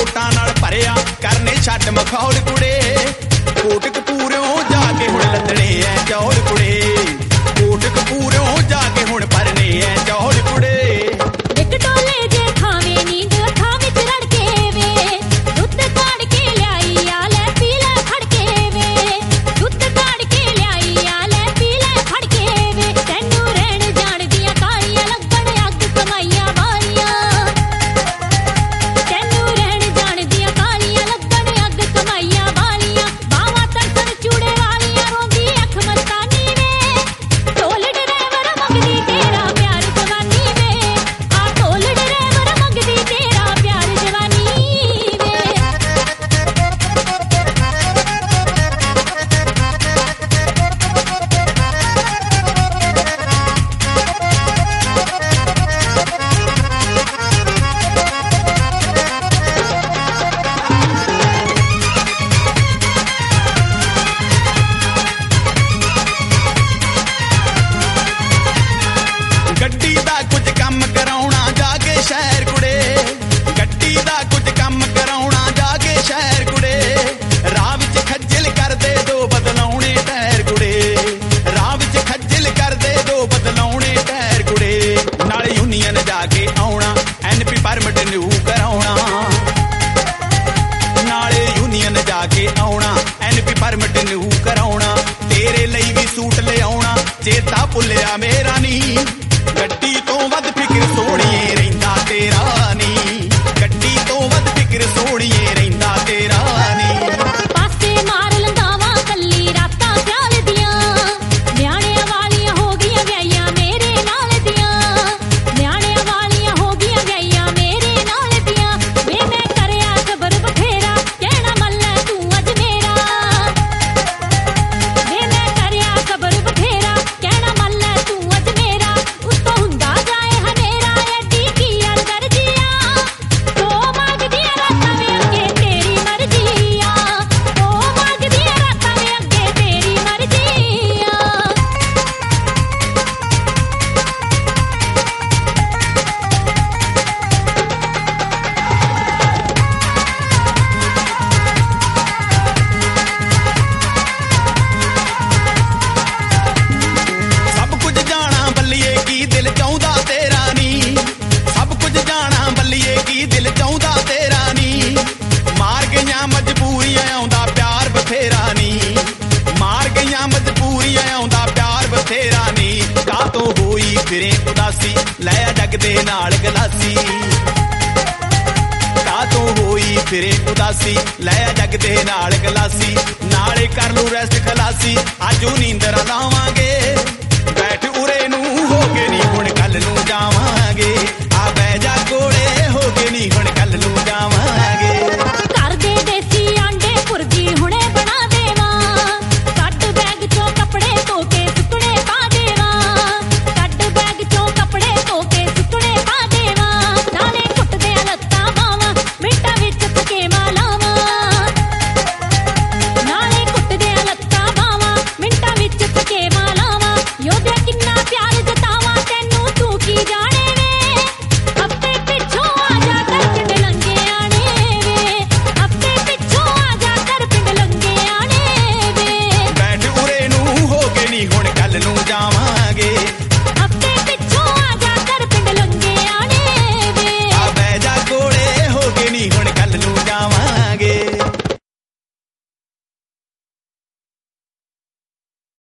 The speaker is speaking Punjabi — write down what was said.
ਵੋਟਾਂ ਨਾਲ ਭਰਿਆ ਕਰਨੇ ਛੱਡ ਮਖੌਲ ਕੁੜੇ ਕੋਟ ਕਪੂਰਿਓਂ ਜਾ ਕੇ ਹੁਣ ਲੱਦਣੇ ਐ ਚੌਲ ਕੁੜੇ ਕੋਟ ਕਪੂਰਿਓਂ ਜਾ ਕੇ ਹੁਣ ਭਰਨੇ ਐ ਚੌਲ ਕੁੜੇ ਇੱਕ ਟੋਲੇ ਜੇ ਖਾਵੇਂ ਨੀਂਦ ਅੱਖਾਂ ਵਿੱਚ ਰੜ ਕੇ ਵੇ ਦੁੱਧ ਕਾੜ ਕੇ ਲਿਆਈ ਆ ਲੈ ਪੀ ਲੈ ਫੜ ਕੇ ਵੇ ਦੁੱਧ ਕਾੜ ਕੇ ਲਿਆਈ ਆ ਲੈ ਪੀ ਲੈ ਫੜ ਕੇ ਵੇ ਤੈਨੂੰ ਰਹਿਣ ਜਾਣ ਦੀਆਂ ਕਾਲੀਆਂ ਲੱਗਣ ਅੱਗ ਕਮਾਈਆਂ ਵਾਲੀਆਂ ਤੈਨੂੰ ਰਹਿਣ ਜਾਣ ਦੀਆਂ ਕਾਲੀਆਂ ਲੱਗਣ ਅੱਗ ਕਮਾਈਆਂ ਵਾਲੀਆਂ ਬਾਵਾਂ ਤੜਕਣ ਚੂੜੇ ਵਾਲੀਆਂ ਰੋਂਦੀ ਅੱਖ ਮਸਤਾਨੀ ਵੇ ਢੋਲ ਡਰਾਈਵਰ ਮੰਗਦੀ ਤੇਰਾ ਪਿਆਰ ਜਵਾਨੀ ਵੇ ਆ ਢੋਲ ਡਰਾਈਵਰ ਮੰਗਦੀ ਤੇਰਾ ਪਿਆਰ ਜਵਾਨੀ ਵੇ ਗੱਡੀ ਦਾ ਕੁਝ ਕੰਮ ਕਰਾਉਣਾ ਜਾ ਕੇ ਸ਼ਹਿਰ ਕੁੜੇ ਗੱਡੀ ਦਾ ਕੁਝ ਕੰਮ ਕਰਾਉਣਾ ਜਾ ਕੇ ਸ਼ਹਿਰ ਕੁੜੇ ਰਾਹ ਵਿੱਚ ਖੱਜਲ ਕਰਦੇ ਦੋ ਬਦਲਾਉਣੇ ਟਾਇਰ ਕੁੜੇ ਰਾਹ ਵਿੱਚ ਖੱਜਲ ਕਰਦੇ ਦੋ ਬਦਲਾਉਣੇ ਟਾਇਰ ਕੁੜੇ ਨਾਲ ਯੂਨੀਅਨ ਜਾ ਕੇ ਆਉਣਾ ਐਨਪੀ ਪਰਮਿਟ ਨਿਊ ਕਰਾਉਣਾ ਨਾਲੇ ਯੂਨੀਅਨ ਜਾ ਕੇ ਆਉਣਾ ਐਨਪੀ ਪਰਮਿਟ ਨਿਊ ਕਰਾਉਣਾ ਤੇਰੇ ਲਈ ਵੀ ਸੂਟ ਲਿਆਉਣਾ ਚੇਤਾ ਭੁੱਲਿਆ ਮੇਰਾ ਨੀ ਗੱਡੀ ਤੋਂ ਵੱਧ ਫਿਕਰ ਸੋਹਣੀਏ ਰਹਿੰਦਾ ਤੇਰਾ ਨੀ ਗੱਡੀ ਤੋਂ ਵੱਧ ਫਿਕਰ ਸੋਹਣੀਏ ਰਹਿੰਦਾ ਤੇਰਾ ਨੀ ਪਾਸੇ ਮਾਰ ਲੰਦਾਵਾਂ ਕੱਲੀ ਰਾਤਾਂ ਸਿਆਲ ਦੀਆਂ ਨਿਆਣਿਆਂ ਵਾਲੀਆਂ ਹੋ ਗਈਆਂ ਵਿਆਹੀਆਂ ਮੇਰੇ ਨਾਲ ਦੀਆਂ ਨਿਆਣਿਆਂ ਵਾਲੀਆਂ ਹੋ ਗਈਆਂ ਵਿਆਹੀਆਂ ਮੇਰੇ ਨਾਲ ਦੀਆਂ ਵੇ ਮੈਂ ਕਰਿਆ ਸਬਰ ਬਥੇਰਾ ਕਹਿਣਾ ਮੱਲਾ ਤੂੰ ਅੱਜ ਮੇਰਾ ਵੇ ਮੈਂ ਕਰਿਆ ਸਬਰ ਬਥੇਰਾ ਕਹਿਣਾ ਮੱਲਾ ਤੂੰ ਅੱਜ ਮੇਰਾ ਉੱਤੋਂ ਹੁੰਦਾ ਜਾਏ ਹਨੇਰਾ ਐਡੀ ਕੀ ਯਾਰ ਦਰਜੀਆਂ ਤੋ ਮੰਗਦੀਆਂ ਰਾਤਾਂ ਵੇ ਅੱਗੇ ਤੇਰੀ ਮਰਜ਼ੀ ਆ ਤੋ ਮੰਗਦੀਆਂ ਰਾਤਾਂ ਵੇ ਅੱਗੇ ਤੇਰੀ ਮਰਜ਼ੀ ਆ ਸਭ ਕੁਝ ਜਾਣਾ ਬੱਲੀਏ ਕੀ ਦਿਲ ਚਾਹੁੰਦਾ ਤੇਰਾ ਨੀ ਸਭ ਕੁਝ ਜਾਣਾ ਬੱਲੀਏ ਕੀ ਦਿਲ ਚਾਹੁੰਦਾ ਤੇਰਾ ਨੀ ਮਾਰ ਗਈਆਂ ਮਜਬੂਰੀਆਂ ਆਉਂਦਾ ਪਿਆਰ ਬਥੇਰਾ ਨੀ ਮਾਰ ਗਈਆਂ ਮਜਬੂਰੀਆਂ ਆਉਂਦਾ ਪਿਆਰ ਬਥੇਰਾ ਨੀ ਕਾਤੋਂ ਹੋਈ ਫਿਰੇ ਉਦਾਸੀ ਲੈ ਆ ਜੱਗ ਦੇ ਨਾਲ ਗਲਾਸੀ ਕਾਤੋਂ ਹੋਈ ਫਿਰੇ ਉਦਾਸੀ ਲੈ ਆ ਜੱਗ ਦੇ ਨਾਲ ਗਲਾਸੀ ਨਾਲੇ ਕਰ ਲੂ ਰੈਸਟ ਖਲਾਸੀ ਆਜੂ ਨੀਂਦਰ ਲਾਵਾਂਗੇ ਬੈਠ ਉਰੇ ਨੂੰ ਹੋ ਕੇ ਨਹੀਂ ਹੁਣ ਕੱਲ ਨੂੰ ਜਾਵਾਂਗੇ ਆ ਬਹਿ ਜਾ ਕੋਲੇ ਹੋ ਕੇ ਨਹੀਂ ਹੁਣ